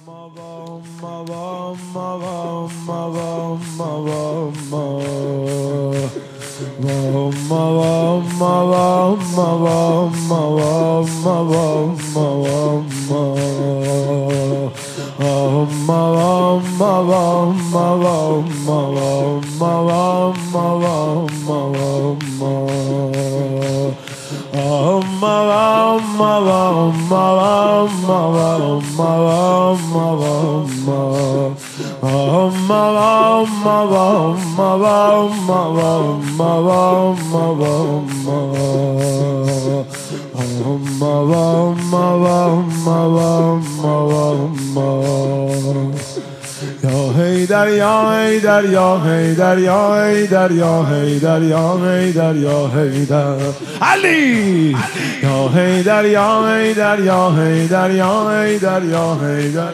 یا حیدر یا حیدر یا حیدر یا حیدر یا حیدر یا حیدر یا حیدر علی یا حیدر یا حیدر یا حیدر یا حیدر یا حیدر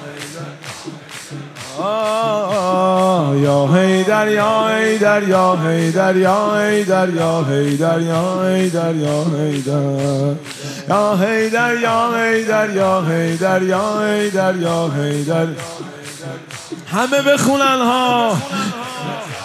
یا حیدر یا حیدر یا حیدر یا حیدر یا حیدر یا حیدر یا حیدر یا حیدر یا حیدر یا حیدر یا حیدر یا حیدر همه بخونن ها